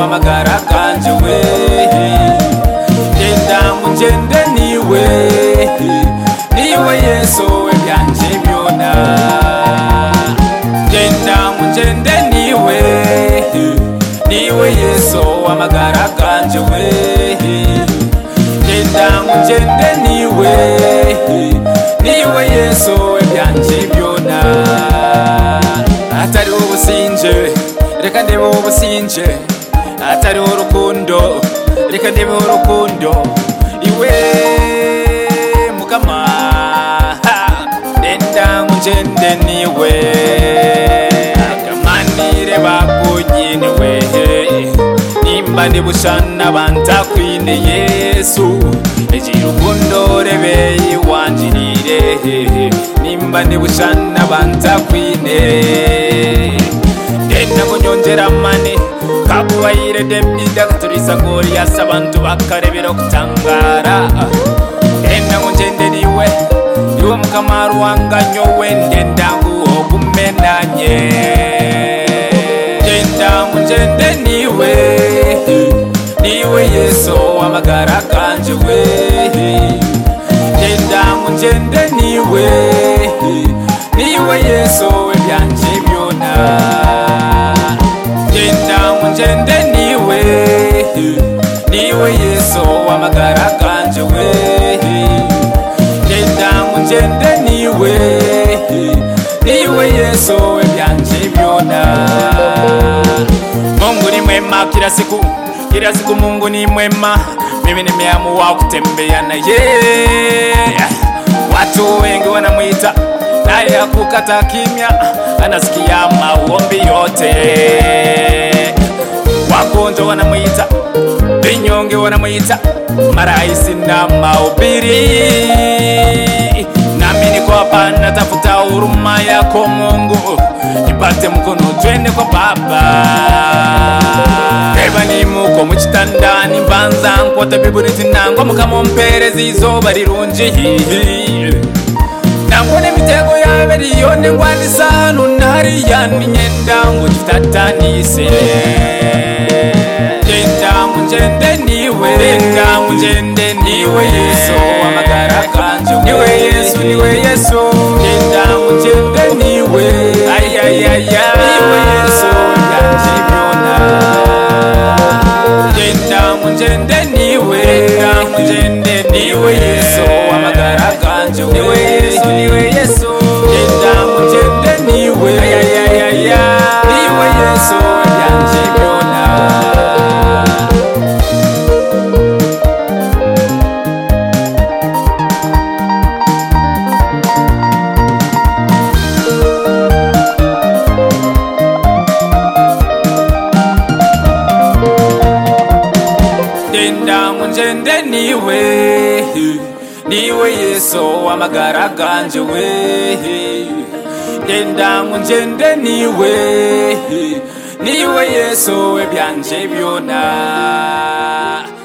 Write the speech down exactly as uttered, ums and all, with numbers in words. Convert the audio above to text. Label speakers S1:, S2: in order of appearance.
S1: w'amagara ganje we genda ngende niwe niwe Yesu we byanje byona genda ngende niwe niwe Yesu w'amagara ganje we genda ngende niwe niwe Yesu we byanje byona atari ubusinje reka ndebe ubusinje atari urukundo reka ndebe urukundo iwe mukama nenda ngende niwe akamanire bakuginiwe nimba ndibushana bantakwine Yesu ejirukundo rebeye wanjirire nimba ndibushana bantakwine genda kunyongera mani kabuwaire debida katurisa goriyasa abantu bakarebera kutangara genda ngende niwe iwe mukama ruwanganyo wende ndangu ogumenanye genda ngende niwe niwe Yesu w'amagara ganje we genda ngende niwe niwe Yesu we byanje byona genda ngende niwe niwe Yesu w'amagara ganje we genda ngende niwe niwe Yesu we byanje byona Mungu ni mwema kila siku kila siku Mungu ni mwema mimi nimeamua kutembea na yeye watu wengi wanamuita naye hakukata kimya anasikia maombi yote wagonjwa wanamuita vinyonge wanamuita maraisi na mahubiri nami niko hapa natafuta huruma yako Mungu nipate mkono twende kwa Baba eba ni muko muchitandani mbanza nkwata biburi zinangwa mukamompereza izuba rirungi nangone mitego yaberi yone ngwandisa hano nariya ninyenda ngo gitatanise genda ngende niwe genda ngende niwe Yesu w'amagara ganje niwe Yesu niwe Yesu genda ngende niwe ayayaya niwe Yesu byanje byona genda ngende niwe genda ngende niwe Yesu w'amagara ganje niwe Yesu niwe Yesu genda ngende niwe ayayaya niwe Yesu byanje byona genda ngende niwe niwe Yesu w'amagara ganje we genda ngende niwe niwe Yesu we byanje byona